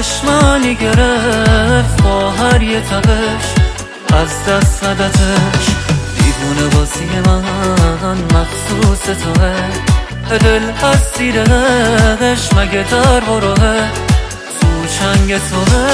چشمانی گرفت با هر یه تبش از دست ندتش. دیوونه بازی من مخصوص توه، دل از زیرش مگه در بروه، تو چنگ توه.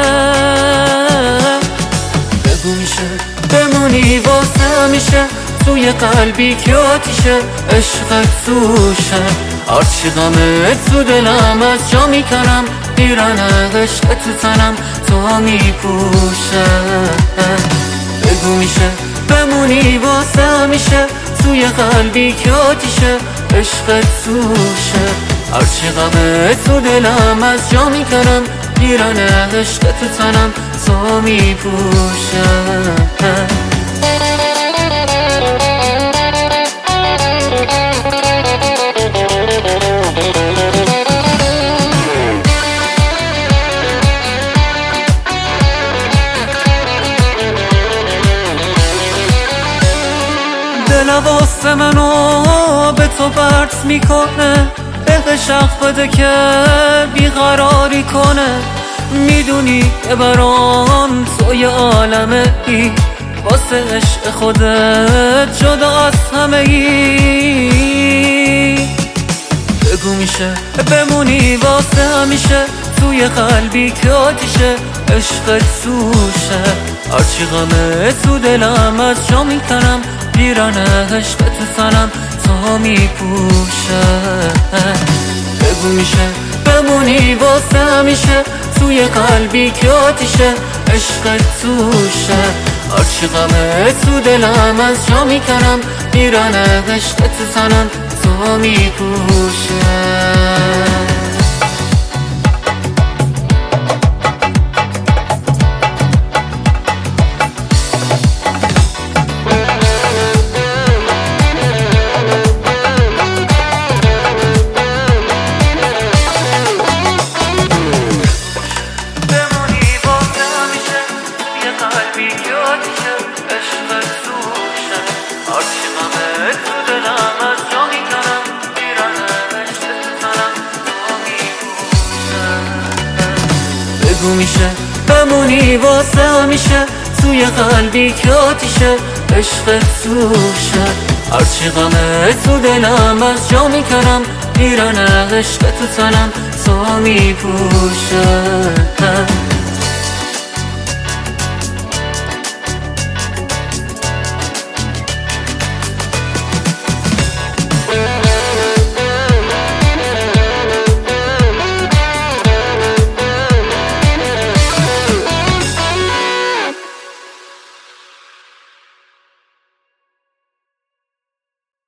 بگو میشه بمونی واسه همیشه توی قلبی که آتیشه، عشقت توشه. هرچی غمه تو دلم از جا میکنم، پیرن عشق تو تنم تو میپوشه. بگو میشه بمونی واسه همیشه توی قلبی که آتیشه، عشقت توشه. هرچی غمه تو دلم از جا میکنم، پیرن عشق تو تنم تو میپوشه. واسه منو به تو برد میکنه، عشق عشق بده که بیقراری کنه. میدونی که برام تو یه عالمه ای، واسه عشق خودت جدا از همه ای. بگو میشه بمونی واسه همیشه توی قلبی که آتیشه، عشقت توشه. هرچی غمه تو دلم از جا میکنم، پیرن عشق تو تنم تو میپوشه. بگو میشه بمونی واسه همیشه توی قلبی که آتیشه، عشقت توشه. هرچی غمه تو دلم از جا میکنم، پیرن عشق تو تنم تو میپوشه. بگو میشه بمونی واسه همیشه توی قلبی که آتیشه، عشقت توشه. هرچی غمه تو دلم از جا میکنم، پیرن عشق تو تنم تو میپوشه.